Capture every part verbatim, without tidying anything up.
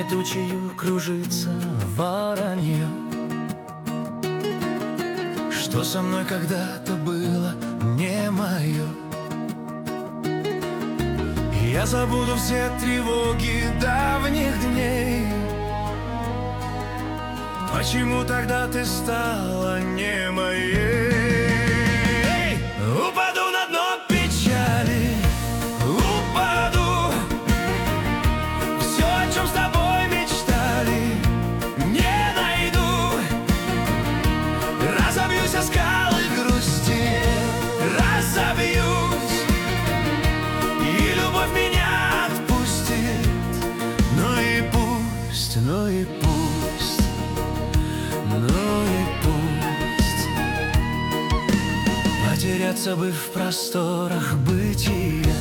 черной тучею кружится воронье. Что со мной когда-то было не мое. Я забуду все тревоги давних дней. Почему тогда ты стала не моей? Упаду на дно печали, упаду. Все, о чем с тобой мечтали, не найду. Разобьюсь о скалы грусти, разобьюсь, и любовь меня отпустит. Ну и пусть, ну и пусть, ну и пусть. Потеряться бы в просторах бытия.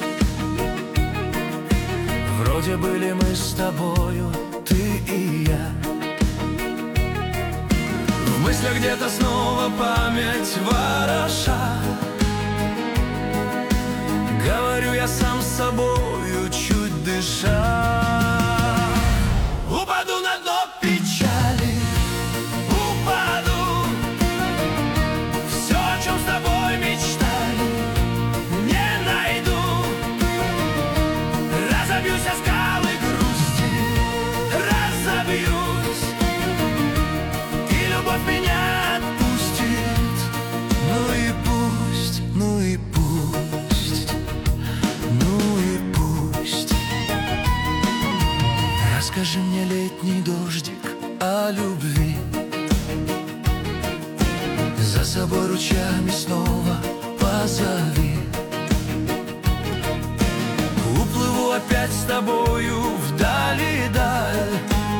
Вроде были мы с тобою, ты и я. В мыслях где-то снова память вороша. Говорю я сам с собою, чуть дыша. Упаду на дно печали, упаду. Все, о чем с тобой мечтали, не найду. Разобьюсь о скалы грусти, разобьюсь, и любовь меня отпустит. Ну и пусть, ну и пусть, ну и пусть. Расскажи мне, летний дождик, о любви. За собой ручьями снова позови. Уплыву опять с тобою вдали даль.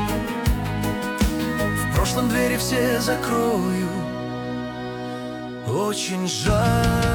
В прошлом двери все закрою. Очень жаль.